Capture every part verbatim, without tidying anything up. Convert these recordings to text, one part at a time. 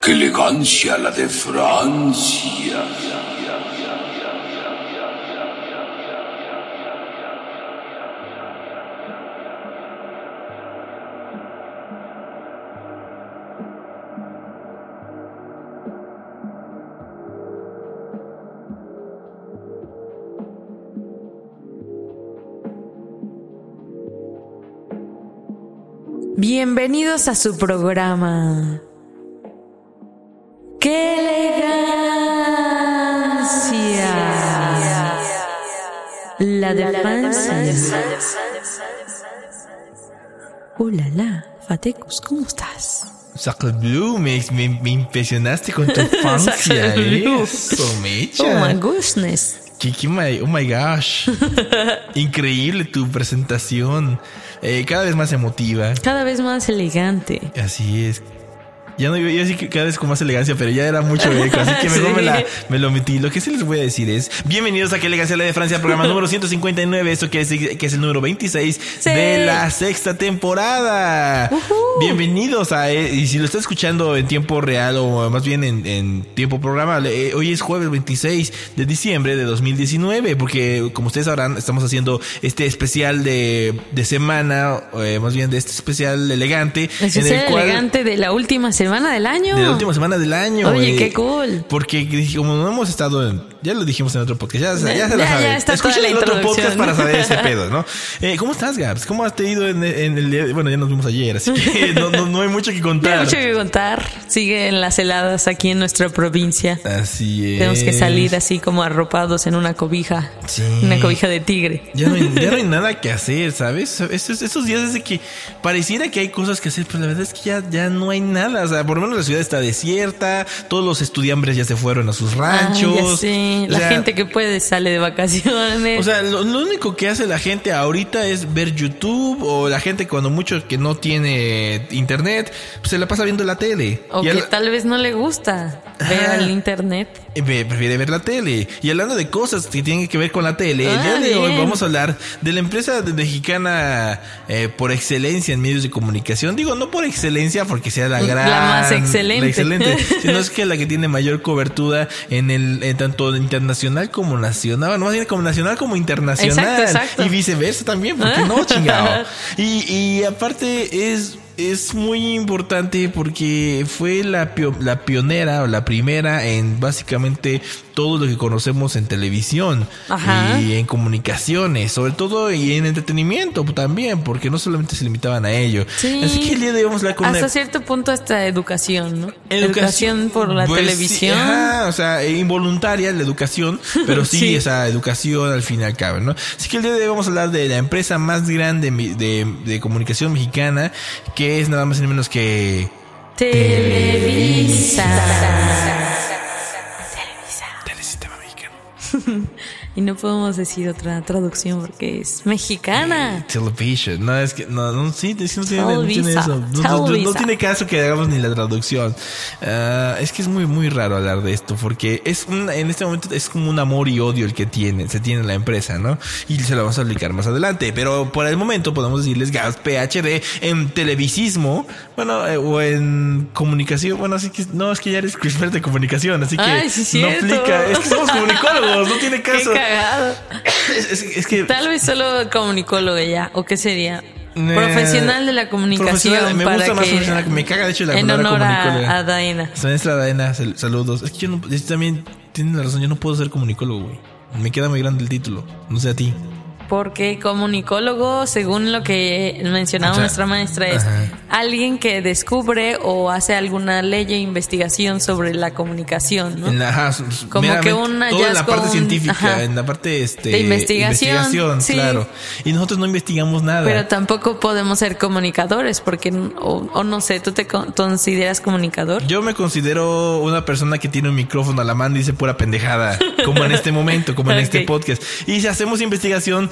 ¡Qué elegancia la de Francia! Bienvenidos a su programa. ¡Qué elegancia! La de Francia. Hola, la, Fatecus, ¿cómo estás? Sacre Blue, me, me, me impresionaste con tu Francia, ¿eh? Somecha. Oh my goodness. Kiki, my, oh my gosh. Increíble tu presentación. Eh, cada vez más emotiva. Cada vez más elegante. Así es. Ya no iba a decir que cada vez con más elegancia, pero ya era mucho eco, así que mejor sí. me, la, me lo omití. Lo que sí les voy a decir es: bienvenidos a Qué elegancia la de Francia, programa número ciento cincuenta y nueve. Esto quiere decir que es el número veintiséis sí. de la sexta temporada. Uh-huh. Bienvenidos a, y si lo está escuchando en tiempo real o más bien en, en tiempo programable, eh, hoy es jueves veintiséis de diciembre de dos mil diecinueve, porque como ustedes sabrán, estamos haciendo este especial de, de semana, eh, más bien de este especial elegante. Especial en el cual, elegante de la última semana. ¿Semana del año? De la última semana del año. Oye, eh, qué cool. Porque como no hemos estado en... Ya lo dijimos en otro podcast. Ya, ya, ya se ya, la saben. Ya está Escuchen el otro podcast para saber ese pedo, ¿no? Eh, ¿Cómo estás, Gabs? ¿Cómo has te ido en, en el día? Bueno, ya nos vimos ayer, así que no, no, no hay mucho que contar. No hay mucho que contar. Siguen las heladas aquí en nuestra provincia. Así es. Tenemos que salir así como arropados en una cobija. Sí. Una cobija de tigre. Ya no hay, ya no hay nada que hacer, ¿sabes? Estos, estos días desde que pareciera que hay cosas que hacer, pero la verdad es que ya, ya no hay nada. O sea, por lo menos la ciudad está desierta, todos los estudiambres ya se fueron a sus ranchos. Ah, ya sé. La o sea, gente que puede sale de vacaciones. O sea, lo, lo único que hace la gente ahorita es ver YouTube, o la gente cuando mucho que no tiene internet, pues se la pasa viendo la tele. O y que al... tal vez no le gusta ver ah, el internet. Prefiere ver la tele. Y hablando de cosas que tienen que ver con la tele, ah, el día de bien. hoy vamos a hablar de la empresa mexicana eh, por excelencia en medios de comunicación. Digo, no por excelencia porque sea la gran... La más excelente. La excelente, sino es que la que tiene mayor cobertura en el en tanto internacional como nacional. Bueno, más bien como nacional como internacional. Exacto, exacto. Y viceversa también, porque no, chingado. Y, y aparte es... Es muy importante porque fue la, pio- la pionera o la primera en básicamente todo lo que conocemos en televisión. Ajá. Y en comunicaciones, sobre todo, y en entretenimiento también, porque no solamente se limitaban a ello. Sí. Así que el día de hoy vamos a hablar con hasta una... cierto punto hasta educación, ¿no? Educación, educación por la pues, televisión. Sí, ajá, o sea, involuntaria la educación, pero sí, sí, esa educación al fin y al cabo, ¿no? Así que el día de hoy vamos a hablar de la empresa más grande de, de, de comunicación mexicana, que es nada más ni menos que Televisa. Televisa. Telesistema Mexicano. Y no podemos decir otra traducción porque es mexicana. Television. No, es que no, no sí, es que no tiene, no tiene eso. No, no, no, no tiene caso que hagamos ni la traducción. Uh, es que es muy, muy raro hablar de esto porque es un, en este momento es como un amor y odio el que tiene, se tiene la empresa, ¿no? Y se lo vamos a explicar más adelante. Pero por el momento podemos decirles Gabs P H D en televisismo, bueno, eh, o en comunicación. Bueno, así que no, es que ya eres experto de comunicación, así que Ay, sí, no cierto. aplica. Es que somos comunicólogos, no tiene caso. Cagado. Es, es, es que tal vez solo comunicólogo ya, o qué sería eh, profesional de la comunicación. Me para gusta más que, profesional, me caga de hecho la en palabra honor comunicóloga. A, a Daina. Maestra Daina, saludos. Es que yo no, yo también tienen la razón, yo no puedo ser comunicólogo, güey. Me queda muy grande el título, no sé a ti. Porque comunicólogo, según lo que mencionaba o sea, nuestra maestra, es ajá. alguien que descubre o hace alguna ley o investigación sobre la comunicación, ¿no? En la, ajá, como que un hallazgo, en la parte un, científica, ajá, en la parte este, de investigación, investigación sí. claro. Y nosotros no investigamos nada. Pero tampoco podemos ser comunicadores, porque, o, o no sé, ¿tú te consideras comunicador? Yo me considero una persona que tiene un micrófono a la mano y dice pura pendejada, como en este momento, como en okay. este podcast. Y si hacemos investigación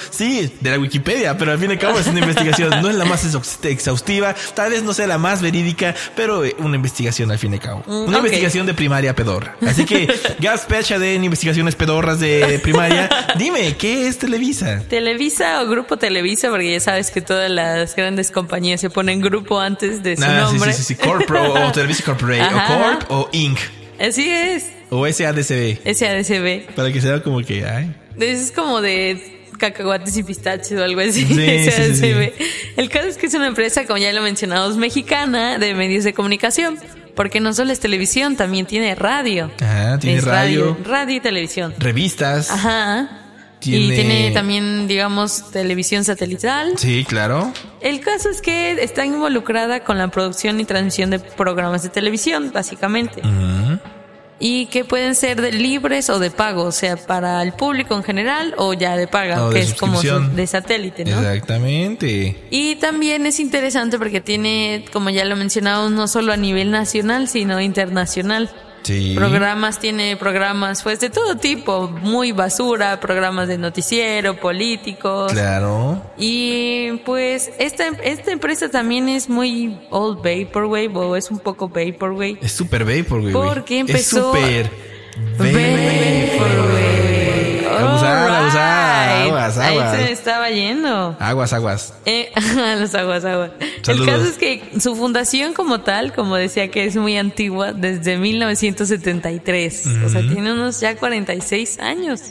sí, de la Wikipedia, pero al fin y al cabo es una investigación. No es la más exhaustiva, tal vez no sea la más verídica, pero una investigación al fin y al cabo. Una okay. investigación de primaria pedorra. Así que, Gabs Pechade en investigaciones pedorras de primaria, dime, ¿qué es Televisa? Televisa o Grupo Televisa, porque ya sabes que todas las grandes compañías se ponen grupo antes de su ah, nombre. Sí, sí, sí, sí. Corp o, o Televisa Corporate, ajá, o Corp o Inc. Así es. O S A D C B. S A D C B. Para que sea como que, ay. Es como de cacahuates y pistaches o algo así. Sí, S A D C B. Sí, sí, sí. El caso es que es una empresa, como ya lo mencionamos, mexicana de medios de comunicación. Porque no solo es televisión, también tiene radio. Ajá, tiene es radio. radio. Radio y televisión. Revistas. Ajá. Tiene... Y tiene también, digamos, televisión satelital. Sí, claro. El caso es que está involucrada con la producción y transmisión de programas de televisión, básicamente. Uh-huh. Y que pueden ser de libres o de pago, o sea, para el público en general o ya de paga, o que de es como de satélite, ¿no? Exactamente. Y también es interesante porque tiene, como ya lo mencionamos, no solo a nivel nacional, sino internacional. Sí. Programas, tiene programas pues de todo tipo, muy basura, programas de noticiero, políticos. Claro. Y pues esta, esta empresa también es muy old vaporwave, o es un poco vaporwave. Es super vaporwave. Porque empezó es super vaporwave. Abusada, abusada, aguas, aguas. Ahí se me estaba yendo. Aguas, aguas. Eh, los aguas, aguas. Saludos. El caso es que su fundación como tal, como decía que es muy antigua, desde mil novecientos setenta y tres. Uh-huh. O sea, tiene unos ya cuarenta y seis años.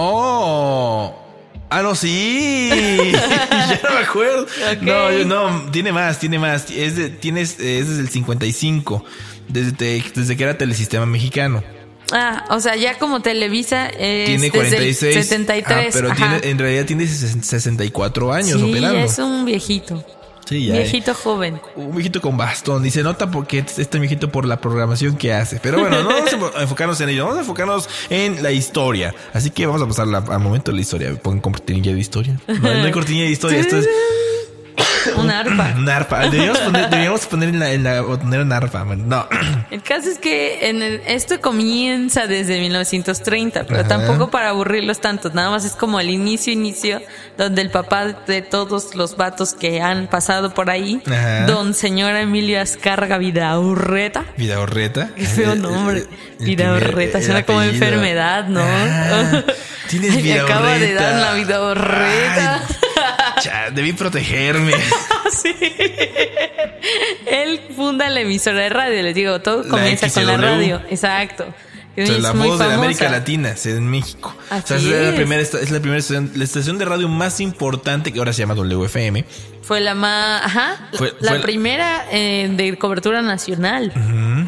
No. Ah, no, sí. Ya no me acuerdo. Okay. No, no, tiene más, tiene más. Es, de, tienes, es desde el cincuenta y cinco, desde, desde que era Telesistema Mexicano. Ah, o sea, ya como Televisa es tiene cuarenta y seis, desde el setenta y tres. Ah, pero tiene, en realidad tiene sesenta y cuatro años sí, operando. Sí, es un viejito. Sí, ya. Viejito joven. Un viejito con bastón. Y se nota porque este viejito por la programación que hace. Pero bueno, no vamos a enfocarnos en ello. Vamos a enfocarnos en la historia. Así que vamos a pasar la, al momento de la historia. Pongan cortinilla de historia. No, no hay cortinilla de historia. Esto es... Una arpa. Una arpa. Deberíamos poner, deberíamos poner en la, en la poner una arpa. No. El caso es que en el, esto comienza desde mil novecientos treinta, pero ajá, tampoco para aburrirlos tanto. Nada más es como el inicio, inicio, donde el papá de todos los vatos que han pasado por ahí, ajá, don señor Emilio Azcárraga Vidaurreta. Vidaurreta. Qué feo nombre. Vidaurreta. Suena como enfermedad, ¿no? Ah, tienes Vidaurreta. Me acaba de dar la Vidaurreta. Ya, debí protegerme. Sí. Él funda la emisora de radio, les digo, todo comienza la con la radio. Exacto. O sea, la voz de la América Latina, en México. Así o sea, es, es. La primera, es la primera estación, la estación de radio más importante, que ahora se llama W F M. Fue la más, ajá, fue, la fue primera eh, de cobertura nacional. Uh-huh.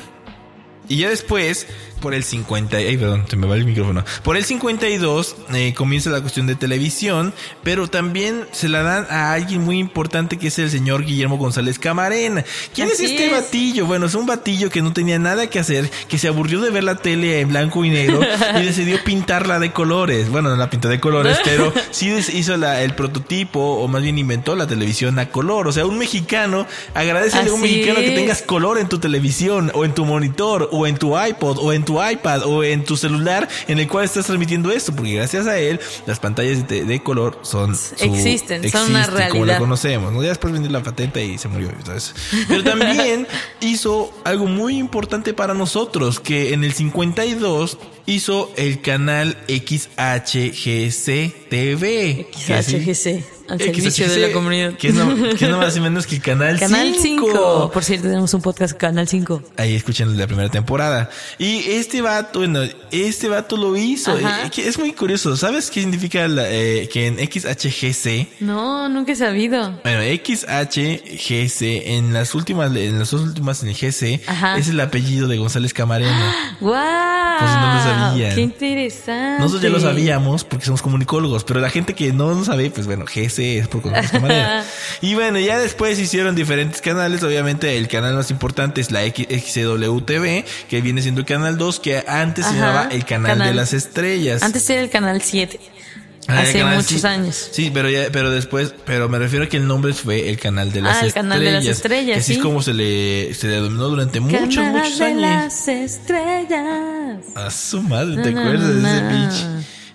Y ya después, por el cincuenta... Ay, perdón, se me va el micrófono. Por el cincuenta y dos eh, comienza la cuestión de televisión, pero también se la dan a alguien muy importante, que es el señor Guillermo González Camarena. ¿Quién Así es este es. batillo? Bueno, es un batillo que no tenía nada que hacer, que se aburrió de ver la tele en blanco y negro y decidió pintarla de colores. Bueno, no la pintó de colores, pero sí hizo la, el prototipo, o más bien inventó la televisión a color. O sea, un mexicano, agradece a un mexicano es. que tengas color en tu televisión, o en tu monitor, o en tu iPod, o en tu iPad, o en tu celular en el cual estás transmitiendo esto, porque gracias a él las pantallas de, de color son su, existen, son una realidad como la conocemos, ¿no? Ya después vendió la patente y se murió, ¿sabes? Pero también hizo algo muy importante para nosotros, que en el cincuenta y dos hizo el canal X H G C T V. X H G C, al servicio X H G C, de la comunidad. Que es, no, que es nada más y menos que el Canal cinco. Canal cinco. Por cierto, tenemos un podcast Canal cinco. Ahí escuchan la primera temporada. Y este vato, bueno, este vato lo hizo. Ajá. Es muy curioso. ¿Sabes qué significa la, eh, que en X H G C? No, nunca he sabido. Bueno, X H G C, en las últimas, en las dos últimas en el G C, ajá, es el apellido de González Camarena. ¡Guau! Wow, pues no lo sabían. ¡Qué interesante! Nosotros ya lo sabíamos porque somos comunicólogos, pero la gente que no lo sabe, pues bueno, G C es por González Camarena. Y bueno, ya después hicieron diferentes canales. Obviamente el canal más importante es la X C W T V, que viene siendo el canal dos, que antes ajá, se llamaba el canal, canal de las estrellas. Antes era el canal siete. Ah, hace muchos sí, años. Sí, pero ya, pero después, pero me refiero a que el nombre fue el canal de las ah, el estrellas. Canal de las estrellas. Que así sí. es como se le, se le dominó durante canal muchos, muchos de años. Las estrellas. A su madre, ¿te no, acuerdas no, no. de ese bitch?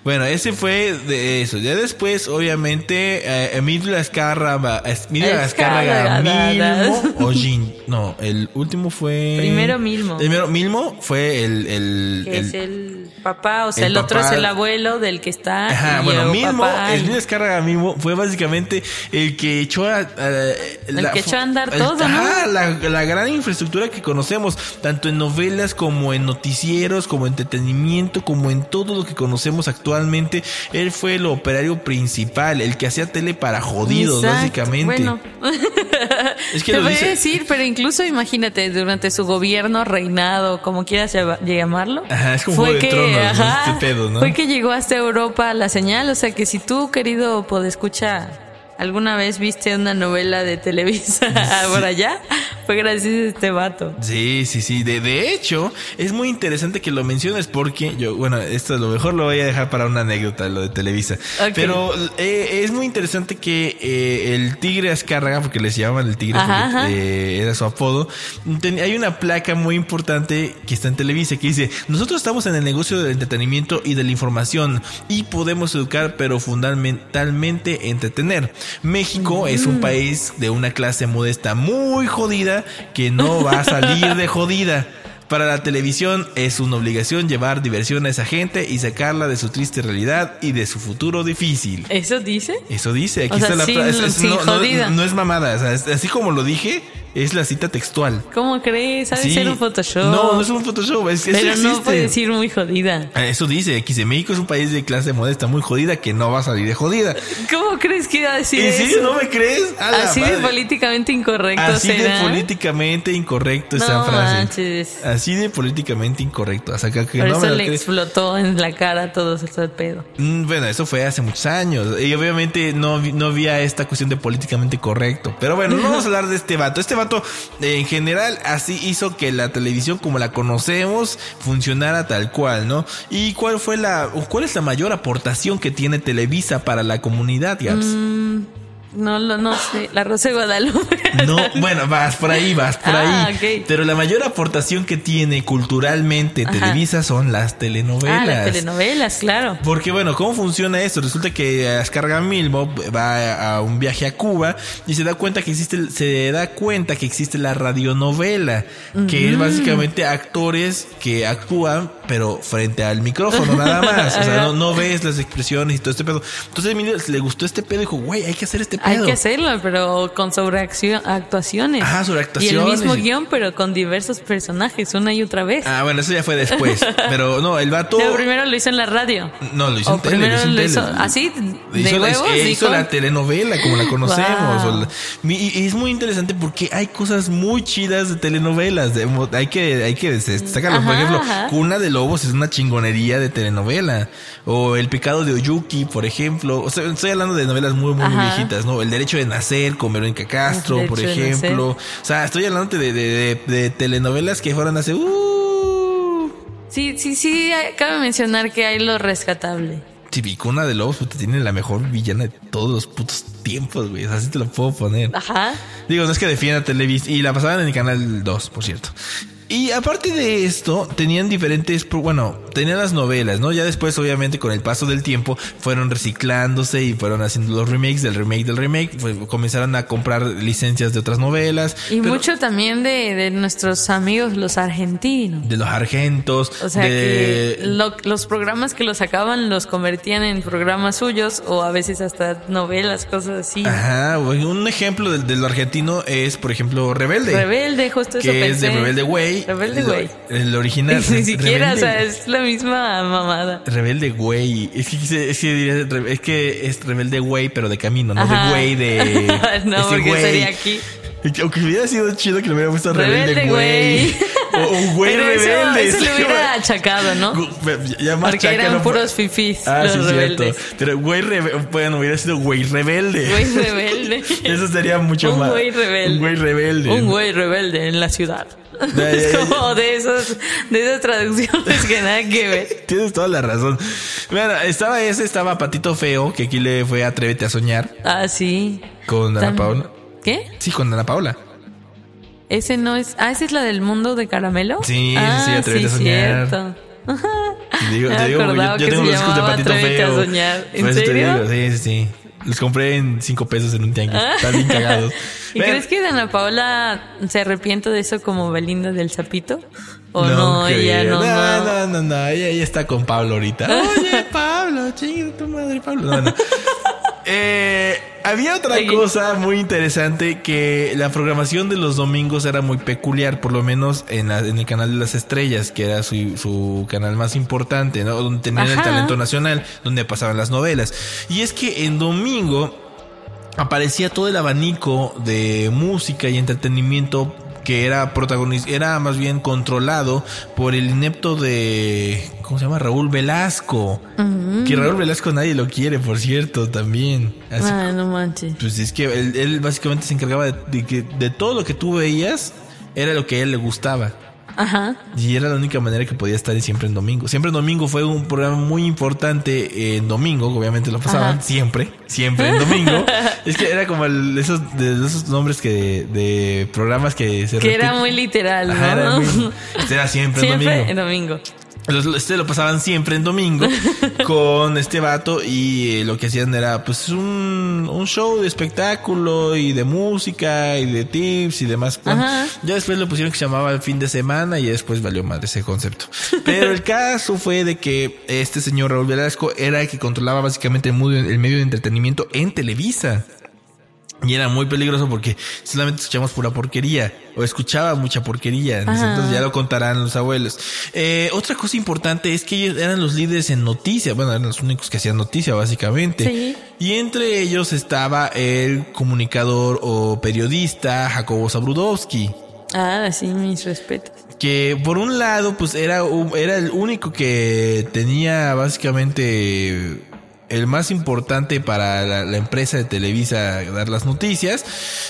Bueno, ese fue de eso. Ya después, obviamente, eh, Emilio Azcárraga, Emilio Azcárraga Milmo o Gin. No, el último fue... Primero Milmo. Primero Milmo fue el... el, que el es el papá, o sea, el, el otro papá, es el abuelo del que está. Ajá, y bueno, el Milmo, papá, Emilio Azcárraga Milmo fue básicamente el que echó a... a el la, que echó a andar el, todo, ajá, ¿no? La, la gran infraestructura que conocemos, tanto en novelas como en noticieros, como entretenimiento, como en todo lo que conocemos actualmente. Él fue el operario principal, el que hacía tele para jodidos, Exacto. básicamente. Bueno, es que te lo voy dice... a decir, pero incluso imagínate, durante su gobierno, reinado, como quieras llama- llamarlo. Ajá, es como fue Juego de que, Tronos, ¿no? ajá, Este pedo, ¿no? Fue que llegó hasta Europa la señal, o sea que si tú, querido podescucha, alguna vez viste una novela de Televisa sí. por allá, fue gracias a este vato. Sí, sí, sí. De, de hecho, es muy interesante que lo menciones porque yo, bueno, esto a lo mejor lo voy a dejar para una anécdota, lo de Televisa. Okay. Pero eh, es muy interesante que eh, el Tigre Azcárraga, porque les llamaban el Tigre, ajá, porque ajá. Eh, era su apodo, ten, hay una placa muy importante que está en Televisa que dice: nosotros estamos en el negocio del entretenimiento y de la información y podemos educar, pero fundamentalmente entretener. México mm. es un país de una clase modesta muy jodida que no va a salir de jodida. Para la televisión es una obligación llevar diversión a esa gente y sacarla de su triste realidad y de su futuro difícil. ¿Eso dice? Eso dice. Aquí o está sea, la sin, es, es, sin no, jodida. No, no es mamada. O sea, es, así como lo dije, es la cita textual. ¿Cómo crees? ¿Sabe sí. ser un Photoshop? No, no es un Photoshop. Es, Pero eso no puede decir muy jodida. Eso dice. Aquí dice: México es un país de clase modesta muy jodida que no va a salir de jodida. ¿Cómo crees que iba a decir ¿En eso? serio no me crees? Así de políticamente incorrecto Así será. de políticamente incorrecto esa no frase. Manches. Así de políticamente incorrecto. O sea, que Por no eso me le crees. explotó en la cara todo ese pedo. Mm, bueno, eso fue hace muchos años. Y obviamente no, no había esta cuestión de políticamente correcto. Pero bueno, no vamos a hablar de este vato. Este vato, eh, en general, así hizo que la televisión como la conocemos funcionara tal cual, ¿no? ¿Y cuál fue la, cuál es la mayor aportación que tiene Televisa para la comunidad, Gaps? Mm, no, no, no sé. La Rosa de Guadalupe. No, bueno, vas por ahí, vas por ah, ahí. Okay. Pero la mayor aportación que tiene culturalmente Ajá. Televisa son las telenovelas. Ah, las telenovelas, claro. Porque bueno, ¿cómo funciona esto? Resulta que Azcárraga Milmo va a un viaje a Cuba y se da cuenta que existe, se da cuenta que existe la radionovela, uh-huh. que es básicamente actores que actúan, pero frente al micrófono nada más. O sea, no, no ves las expresiones y todo este pedo. Entonces a Emilio le gustó este pedo y dijo: güey, hay que hacer este pedo. Hay que hacerlo, pero con sobreacción, actuaciones. Ah, sobreactuaciones. Y el mismo guión, pero con diversos personajes, una y otra vez. Ah, bueno, eso ya fue después. Pero no, el vato... Pero primero lo hizo en la radio. No, lo hizo o en tele. Primero lo hizo, en lo tele. hizo así, de hizo huevos. La, eh, hizo dijo... la telenovela, como la conocemos. Wow. O la, y, y es muy interesante porque hay cosas muy chidas de telenovelas. De, hay que, hay que sacarlo. Por ejemplo, ajá. Cuna de Lobos es una chingonería de telenovela. O El pecado de Oyuki, por ejemplo. O sea, estoy hablando de novelas muy, muy, muy viejitas, ¿no? El derecho de nacer con Verónica Castro, por ejemplo. O sea, estoy hablando de, de, de, de telenovelas que fueron hace... Uh... Sí, sí, sí, cabe mencionar que hay lo rescatable. Sí, y Cuna de Lobos pues, tiene la mejor villana de todos los putos tiempos, güey. Así te lo puedo poner. Ajá. Digo, no es que defienda Televisa. Y la pasaban en el canal dos, por cierto. Y aparte de esto, tenían diferentes, bueno, tenían las novelas, ¿no? Ya después, obviamente, con el paso del tiempo, fueron reciclándose y fueron haciendo los remakes del remake del remake. Pues, comenzaron a comprar licencias de otras novelas. Y pero, mucho también de, de nuestros amigos, los argentinos. De los argentos. O sea, de... que lo, los programas que los sacaban los convertían en programas suyos o a veces hasta novelas, cosas así. Ajá, un ejemplo de, de lo argentino es, por ejemplo, Rebelde. Rebelde, justo eso que pensé. es de Rebelde Güey. Rebelde Güey. El original. Ni siquiera, Rebelde. O sea, es la misma mamada. Rebelde Güey. Es que, es que, es que es Rebelde Güey, pero de camino, no Ajá. de güey de... no, porque güey. Sería aquí. Aunque hubiera sido chido que le hubiera puesto Rebelde Güey. O un güey rebelde. Eso, eso le hubiera achacado, ¿no? Ya más porque eran no puros fifís. Ah, los sí, rebeldes. Cierto. Pero güey rebelde. Bueno, hubiera sido güey rebelde. Güey rebelde. Eso sería mucho un más. Güey rebelde. Un güey rebelde. Un güey rebelde en la ciudad. Ya, ya, es ya. como de esos, de esas traducciones que nada que ver. Tienes toda la razón. Bueno, estaba ese, estaba Patito Feo, que aquí le fue Atrévete a Soñar. Ah, sí. Con Ana Paola. ¿Qué? Sí, con Ana Paola. Ese no es. Ah, esa es la del mundo de caramelo. Sí, ah, sí, Atrévete sí, a Soñar. Cierto. Te digo, Me te digo, acordaba yo, yo que tengo se los discos de llamaba Patito Atrévete a Feo. soñar. ¿En Por eso te serio? digo, sí, sí, sí. Los compré en cinco pesos en un tianguis. Están bien cagados. ¿Y Ven. crees que Dana Paola se arrepiente de eso como Belinda del Sapito? ¿O no, creo. ella no? No, no. no, no, no. Ella, ella está con Pablo ahorita. Oye, Pablo, chinga tu madre, Pablo. No, no. Eh, había otra Oye. cosa muy interesante, que la programación de los domingos era muy peculiar, por lo menos en, la, en el canal de las estrellas, que era su, su canal más importante, ¿no? Donde tenían el Ajá. talento nacional, donde pasaban las novelas. Y es que en domingo aparecía todo el abanico de música y entretenimiento que era protagonista, era más bien controlado por el inepto de, ¿cómo se llama? Raúl Velasco. Uh-huh. Que Raúl Velasco nadie lo quiere, por cierto, también. Así, ah, no manches. pues es que él, él básicamente se encargaba de, de que de todo lo que tú veías era lo que a él le gustaba. Ajá. Y era la única manera que podía estar siempre en domingo. Siempre en domingo fue un programa muy importante en domingo, obviamente lo pasaban. Ajá. Siempre, siempre en domingo. Es que era como el, esos, de esos nombres que de programas que se Que repiten. Era muy literal, ¿no? Ajá, era, muy, era siempre, siempre en domingo. en domingo. Este lo pasaban siempre en domingo con este vato, y eh, lo que hacían era pues un, un show de espectáculo y de música y de tips y demás. Ajá. Ya después lo pusieron que se llamaba el fin de semana y después valió madre ese concepto. Pero el caso fue de que este señor Raúl Velasco era el que controlaba básicamente el medio, el medio de entretenimiento en Televisa. Y era muy peligroso porque solamente escuchamos pura porquería, o escuchaba mucha porquería. Entonces ya lo contarán los abuelos. Eh, otra cosa importante es que ellos eran los líderes en noticias. Bueno, eran los únicos que hacían noticia, básicamente. Sí. Y entre ellos estaba el comunicador o periodista Jacobo Zabludovsky. Ah, sí, mis respetos. Que por un lado, pues era, era el único que tenía básicamente el más importante para la, la empresa de Televisa dar las noticias.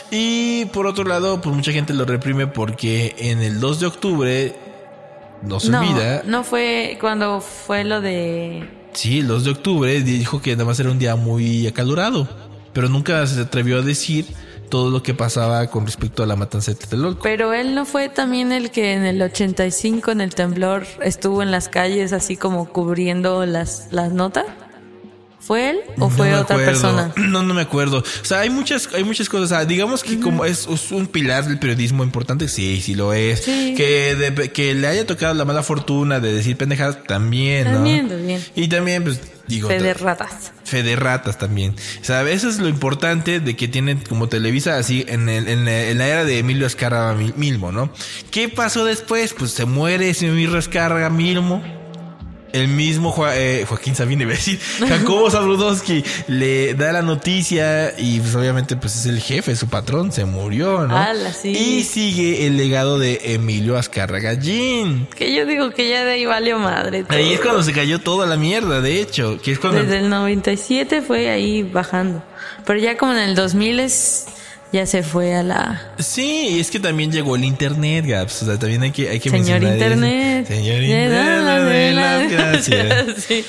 Y por otro lado, pues mucha gente lo reprime porque en el dos de octubre no se no, olvida. No fue cuando fue lo de... Sí, el dos de octubre dijo que además era un día muy acalorado, pero nunca se atrevió a decir todo lo que pasaba con respecto a la matanza de Tlatelolco. Pero él no fue también el que en el ochenta y cinco, en el temblor, estuvo en las calles así como cubriendo las, las notas. ¿Fue él o fue no otra acuerdo. persona? No, no me acuerdo. O sea, hay muchas, hay muchas cosas. O sea, digamos que uh-huh. como es, es un pilar del periodismo importante, sí, sí lo es. Sí. Que, de, que le haya tocado la mala fortuna de decir pendejadas, también, ¿no? También, también. Y también, pues, digo... Fe de ratas. Fe de ratas también. O sea, eso es lo importante de que tienen como Televisa así en, el, en, la, en la era de Emilio Azcárraga Milmo, ¿no? ¿Qué pasó después? Pues se muere ese Emilio Azcárraga Milmo. El mismo Jo- eh, Joaquín Sabina, iba a decir, Jacobo Zabludovsky le da la noticia y pues obviamente pues es el jefe, su patrón, se murió, ¿no? Ala, sí. Y sigue el legado de Emilio Azcárraga Gin. Que yo digo que ya de ahí valió madre todo. Ahí es cuando se cayó toda la mierda, de hecho, que es cuando... Desde el noventa y siete fue ahí bajando. Pero ya como en el dos mil es... Ya se fue a la... Sí, es que también llegó el internet, Gaps. O sea, también hay que, hay que Señor mencionar internet. Eso. Señor internet, de las gracias. Sí.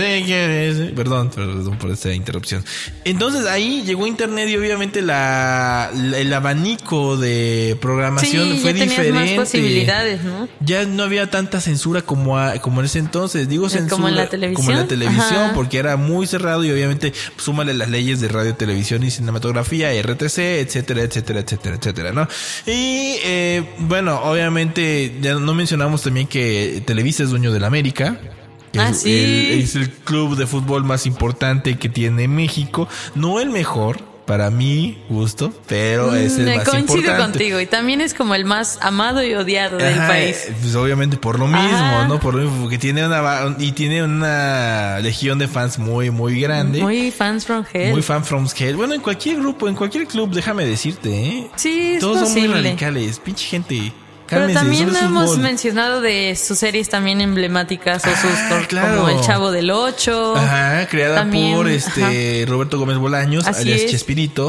Perdón, perdón por esta interrupción. Entonces ahí llegó internet y obviamente la, la el abanico de programación sí, fue ya diferente. Más posibilidades, ¿no? Ya no había tanta censura como, a, como en ese entonces. Digo censura como en la televisión. Como en la televisión, Ajá. porque era muy cerrado y obviamente pues, súmale las leyes de radio, televisión y cinematografía, R T C, etcétera, etcétera, etcétera, etcétera, ¿no? Y eh, bueno, obviamente ya no mencionamos también que Televisa es dueño de la América. Ah, es, sí. el, es el club de fútbol más importante que tiene México. No el mejor, para mi gusto, pero es el Me más coincido importante. contigo y también es como el más amado y odiado del Ajá, país. Pues obviamente por lo mismo, Ajá. ¿no? Por lo mismo, porque tiene una y tiene una legión de fans muy, muy grande. Muy fans from hell. Muy fan from hell. Bueno, en cualquier grupo, en cualquier club, déjame decirte, ¿eh? Sí, es Todos posible. son muy radicales, pinche gente. Pero Cálmense, también solo es hemos fútbol. mencionado de sus series también emblemáticas o sus Ah, claro. como El Chavo del Ocho. Ajá, creada También, por este ajá. Roberto Gómez Bolaños, Así alias es. Chespirito.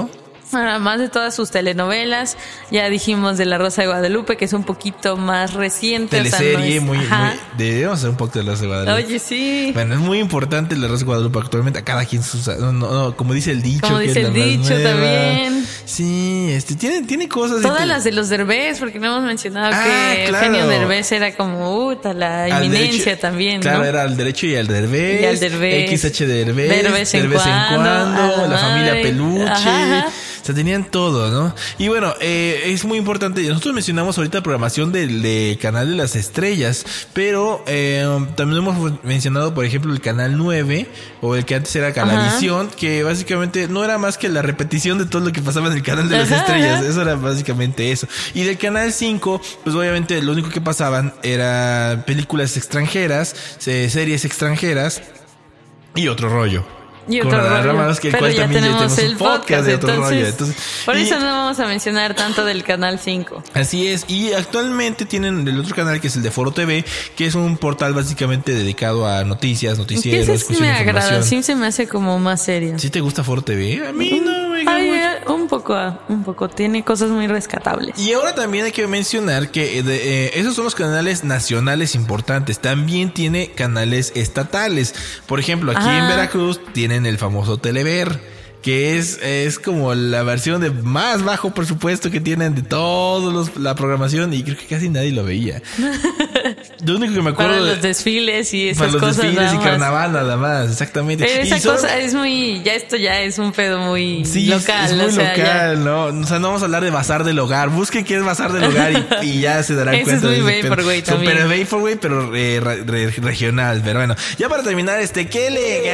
Además de todas sus telenovelas, ya dijimos de La Rosa de Guadalupe, que es un poquito más reciente. Teleserie, o sea, no es, muy, ajá. muy... Debemos hacer un poco de La Rosa de Guadalupe. Oye, sí. Bueno, es muy importante La Rosa de Guadalupe actualmente. A cada quien sus... No, no, no, como dice el dicho. Como que dice es el la más dicho nueva. también. Sí, este, tiene, tiene cosas... Todas de... las de los Derbez, porque no hemos mencionado Ah, que claro. Eugenio Derbez era como, uta, la Al eminencia derecho, también, claro, ¿no? era al derecho y al Derbez. Y al Derbez. X H Derbez. Derbez en Derbez en cuando, cuando. a la La familia madre. Peluche. Ajá, ajá. O sea, tenían todo, ¿no? Y bueno, eh, es muy importante. Nosotros mencionamos ahorita programación del de Canal de las Estrellas, pero eh, también hemos mencionado, por ejemplo, el Canal nueve, o el que antes era Canavisión, que básicamente no era más que la repetición de todo lo que pasaba en el Canal de las Ajá, Estrellas. ajá. Eso era básicamente eso. Y del Canal cinco, pues obviamente lo único que pasaban era películas extranjeras, eh, series extranjeras y otro rollo. Y otro Con rollo. Ramas, que el Pero cual ya también tenemos un el podcast, de otro entonces, rollo. Entonces, por y- eso no vamos a mencionar tanto del Canal cinco. Así es, y actualmente tienen el otro canal que es el de Foro T V, que es un portal básicamente dedicado a noticias, Que noticieros, ese sí cuestión me de agrada, información. sí se me hace como más serio. ¿Sí te gusta Foro T V? A mí no me Ay, encanta. eh, un poco, ah, un poco, tiene cosas muy rescatables. Y ahora también hay que mencionar que eh, de, eh, esos son los canales nacionales importantes. También tiene canales estatales. Por ejemplo, aquí Ah. en Veracruz tienen el famoso Telever, que es, es como la versión de más bajo presupuesto que tienen de todos los, la programación, y creo que casi nadie lo veía. Lo único que me acuerdo Para de- los desfiles y esas para los cosas desfiles nada y más. carnaval nada más, exactamente. Pero Y esa solo- cosa es muy, ya esto ya es un pedo muy Sí, local, es muy o sea, ya- local, ¿no? O sea, no vamos a hablar de bazar del hogar. Busquen qué es bazar del hogar y, y ya se darán Eso cuenta. es muy de ese vaporwave pedo. también. Super vaporwave, pero eh, re- re- regional. Pero bueno, ya para terminar, este, ¡qué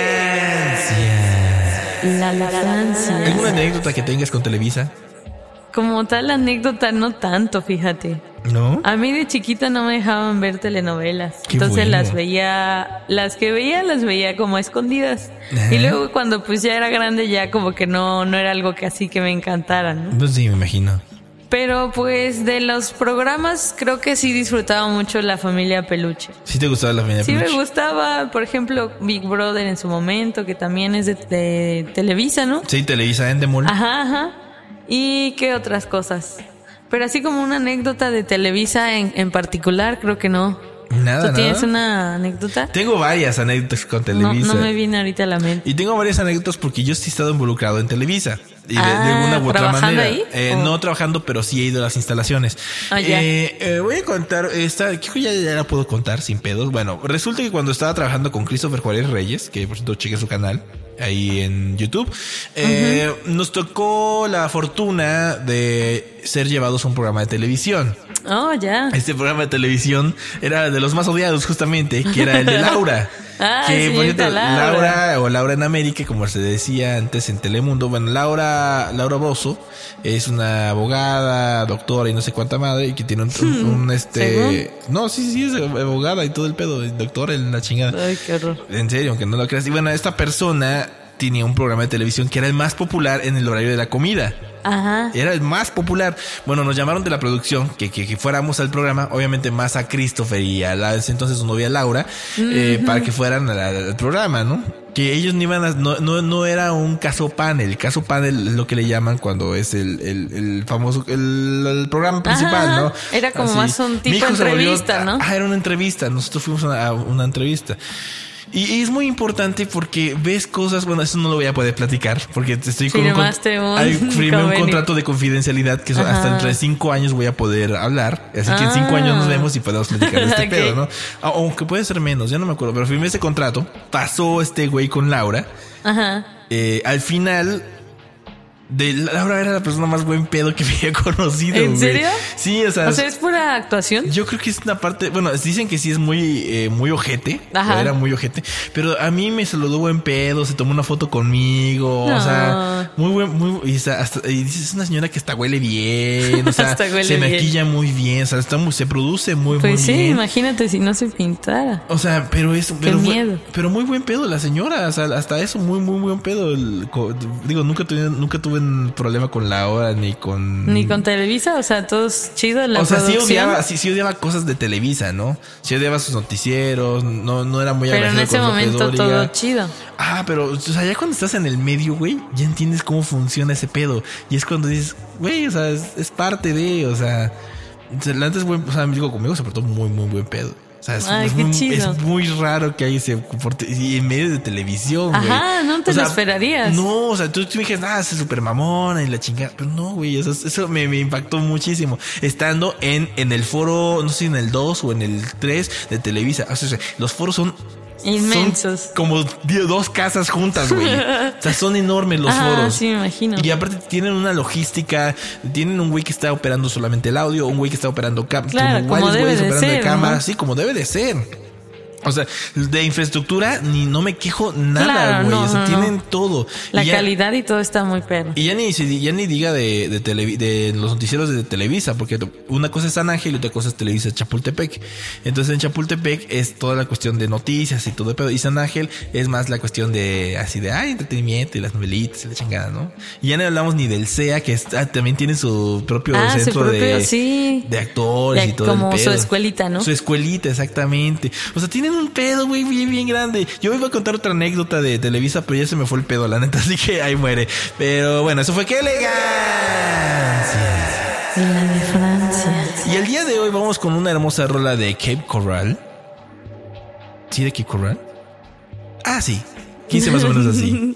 elegancia! La, la Francia. ¿Alguna anécdota que tengas con Televisa? Como tal anécdota, no tanto, fíjate. ¿No? A mí de chiquita no me dejaban ver telenovelas. Qué Entonces bueno. las veía, las que veía las veía como a escondidas. Ajá. Y luego cuando pues ya era grande ya como que no, no era algo que así que me encantara, ¿no? Pues sí, me imagino. Pero pues de los programas creo que sí disfrutaba mucho La Familia Peluche. ¿Sí te gustaba la familia Sí me Peluche? gustaba, por ejemplo, Big Brother en su momento, que también es de, de Televisa, ¿no? Sí, Televisa Endemol. Ajá, ajá. ¿Y qué otras cosas? Pero así como una anécdota de Televisa en, en particular, creo que no. Nada, ¿Tú tienes nada. una anécdota? Tengo varias anécdotas con No, Televisa. no me viene ahorita a la mente. Y tengo varias anécdotas porque yo sí he estado involucrado en Televisa. Y de, Ah, de una u otra ¿trabajando manera. ahí? Eh, ¿O? No trabajando, pero sí he ido a las instalaciones. Ah, ya. Eh, eh, voy a contar esta, creo que ya, ya la puedo contar sin pedos. Bueno, resulta que cuando estaba trabajando con Christopher Juárez Reyes, que por cierto cheque su canal ahí en YouTube, eh, nos tocó la fortuna de ser llevados a un programa de televisión. Oh, ya. Este programa de televisión era de los más odiados justamente, que era el de Laura. Ah, que por señorita cierto, Laura. Laura o Laura en América, como se decía antes en Telemundo. Bueno, Laura Laura Bozo es una abogada, doctora y no sé cuánta madre, y que tiene un, un- un, este no, sí, sí, es abogada y todo el pedo, doctora en la chingada. Ay, qué horror. En serio, aunque no lo creas. Y bueno, esta persona tenía un programa de televisión que era el más popular en el horario de la comida. Ajá. Era el más popular. Bueno, nos llamaron de la producción que, que, que fuéramos al programa, obviamente más a Christopher y a la ese entonces su novia Laura, eh, para que fueran al, al programa, ¿no? Que ellos no iban a, no, no, no era un caso panel. Caso panel es lo que le llaman cuando es el, el, el famoso, el, el programa principal, Ajá. ¿no? Era como más un tipo Mi hijo se volvió- entrevista, ¿no? Ah, era una entrevista. Nosotros fuimos a, a una entrevista. Y, y es muy importante porque ves cosas, bueno, eso no lo voy a poder platicar porque estoy con Firmaste un hay- firmé un convenio. contrato de confidencialidad que Ajá. hasta entre cinco años voy a poder hablar. Así que en Ah. cinco años nos vemos y podemos platicar de este Ok. pedo, ¿no? Aunque puede ser menos, ya no me acuerdo, pero firmé ese contrato. Pasó este güey con Laura. Ajá. Eh, al final, de Laura era la persona más buen pedo que me había conocido. ¿En güey. serio? Sí, o sea, O sea, ¿es pura actuación? yo creo que es una parte, bueno, dicen que sí es muy, eh, muy ojete. Ajá. Era muy ojete. Pero a mí me saludó buen pedo, se tomó una foto conmigo. No. O sea, muy buen, muy, y, o sea, hasta, y dices, es una señora que hasta huele bien. O sea, Hasta huele se bien. maquilla muy bien. O sea, está muy, se produce muy, Pues muy sí, bien. imagínate si no se pintara. O sea, pero es, pero, fue- miedo. pero muy buen pedo la señora. O sea, hasta eso, muy, muy buen pedo. El co- digo, nunca tuve, nunca tuve tuve un problema con la hora ni con... Ni con Televisa, o sea, todo es chido en la O sea, sí producción. odiaba, sí, sí odiaba cosas de Televisa, ¿no? Sí odiaba sus noticieros, no, no era muy Pero en agradecido ese con López momento Dóriga. todo chido. Ah, pero, o sea, ya cuando estás en el medio, güey, ya entiendes cómo funciona ese pedo. Y es cuando dices, güey, o sea, es, es parte de, o sea, antes, güey, o sea, mi amigo conmigo se portó muy, muy buen pedo. O sea, es, Ay, es, qué muy, chido. es muy raro que ahí se comporte y en medios de televisión, güey. Ajá, no te O sea, lo esperarías. No, o sea, tú, tú me dijes, ah, es súper mamona y la chingada. Pero no, güey, eso, eso me, me impactó muchísimo. Estando en, en el foro, no sé si en el dos o en el tres de Televisa. O sea, los foros son Inmensos. Son como dos casas juntas, güey. O sea, son enormes los Ah, foros. sí, me imagino. Y aparte tienen una logística. Tienen un güey que está operando solamente el audio, un güey que está operando cámaras. Claro, como debe de ser, cámaras. ¿no? Sí, como debe de ser. O sea, de infraestructura ni no me quejo nada, Claro, güey. no, o sea, no, tienen no. todo. La Y ya- calidad y todo está muy perro. y ya ni, se- ya ni diga de, de, Televi- de los noticieros de Televisa, porque una cosa es San Ángel y otra cosa es Televisa Chapultepec. Entonces en Chapultepec es toda la cuestión de noticias y todo el pedo. Y San Ángel es más la cuestión de así de ay, entretenimiento y las novelitas y la chingada, ¿no? Y ya no hablamos ni del C E A, que está- también tiene su propio Ah, su centro propio, de, sí. de actores De- y todo como el su pedo. escuelita, ¿no? Su escuelita, exactamente. O sea, tienen un pedo, güey, bien, bien grande. Yo iba a contar otra anécdota de Televisa, pero ya se me fue el pedo, la neta, así que ahí muere. Pero bueno, eso fue ¡Qué elegancia! La de Francia. Y el día de hoy vamos con una hermosa rola de Cape Coral. ¿Sí, de Cape Coral? Ah, sí. quince más o menos así.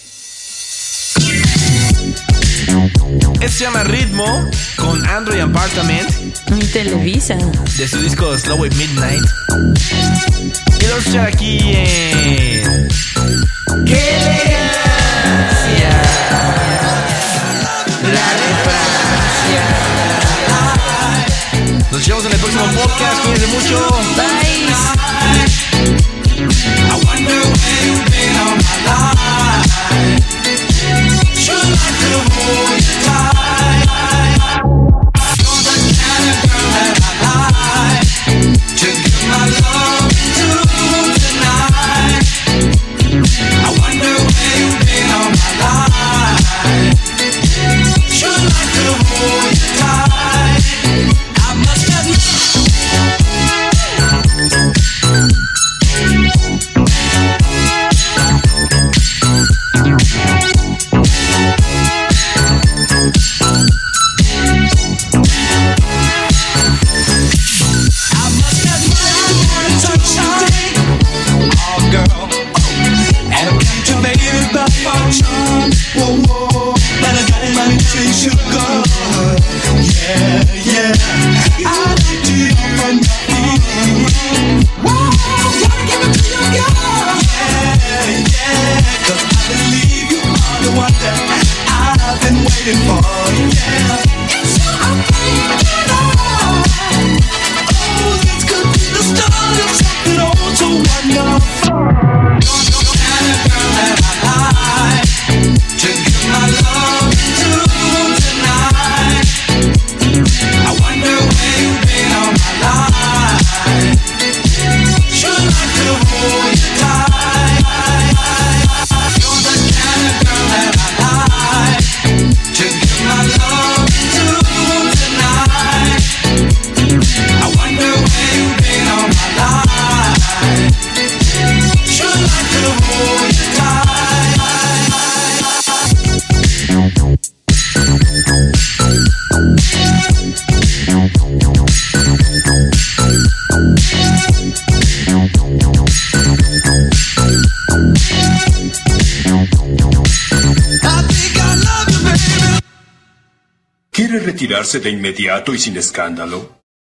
Este se llama Ritmo con Android Apartment Mi Televisa. de su disco Slow Wave Midnight. Y lo vamos a escuchar aquí en ¡Qué elegancia! La de Francia. Nos vemos en el próximo podcast. Cuídense mucho. Bye. I wonder where you've been all my life. Sure like to hold you tight. You're the kind of girl that I like to give my love to tonight. I wonder where you've been all my life. Sure like to hold you tight. I must admit. ¿Quiere retirarse de inmediato y sin escándalo?